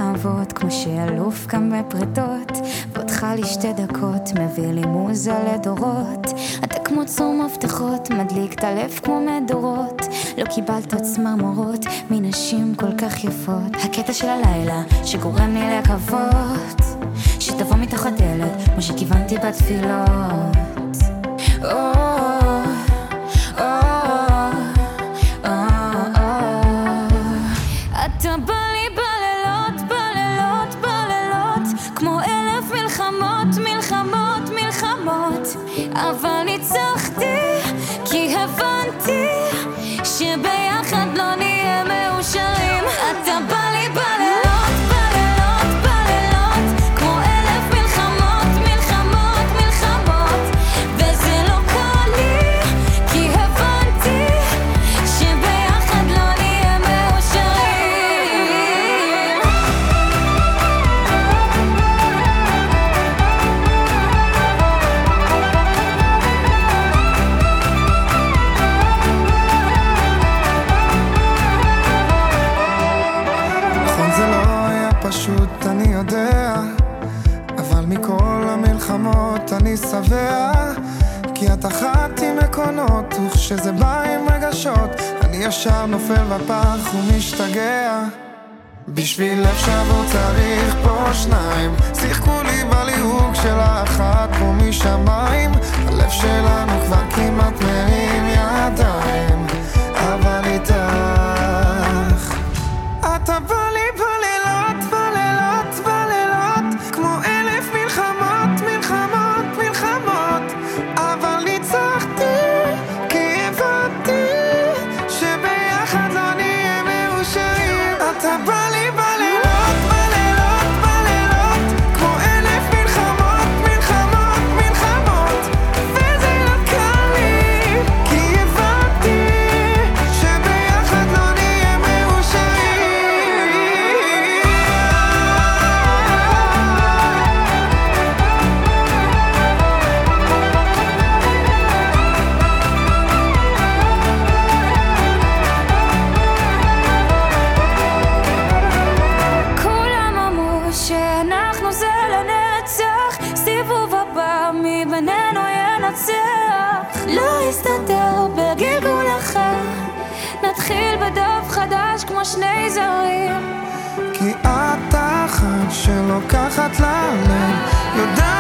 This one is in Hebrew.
להבות, כמו שאלוף קם בפרטות, ואותך לי 2 דקות, מביא לי מוזה לדורות. אתה כמו צור מפתחות, מדליק את הלב כמו מדורות. לא קיבלת צמרמורות מנשים כל כך יפות. הקטע של הלילה שגורם לי לקוות, שתבוא מתוך הדלת כמו שכיוונתי בתפילות. אתה בא לי בלילות, בלילות, בלילות, כמו 1000 מלחמות, מלחמות, מלחמות. אבל ניצחתי כי הבנתי שביחד לא נהיה מאושרים. אתה בא לי בלילות, בלילות, בלילות, כמו 1000 מלחמות, מלחמות, מלחמות. וזה לא קל לי כי הבנתי שביחד לא נהיה מאושרים. פשוט אני יודע, אבל מכל המלחמות אני שבע, כי את אחת עם עקרונות, וכשזה בא עם רגשות אני ישר נופל בפח ומשתגע. בשביל לב שבור צריך פה 2, שיחקו לי בליהוק של האחת פה משמיים. הלב שלנו כבר כמעט מרים ידיים, אבל איתך אתה בא לי בלילות, בלילות, בלילות, כמו 1000 מלחמות, מלחמות, מלחמות. אבל ניצחתי כי הבנתי שביחד לא נהיה מאושרים. אתה בא לי בלילות, בלילות, בלילות, כמו 1000 מלחמות, מלחמות, מלחמות. וזה לא קל לי כי הבנתי שביחד לא נהיה מאושרים. כולם אמרו שאנחנו זה לנצח, סיבוב הבא מי בינינו ינצח. לא יסתדר בגלגול אחר, נתחיל בדף חדש כמו 2 זרים. כי את אחת שלוקחת ללב, יודעת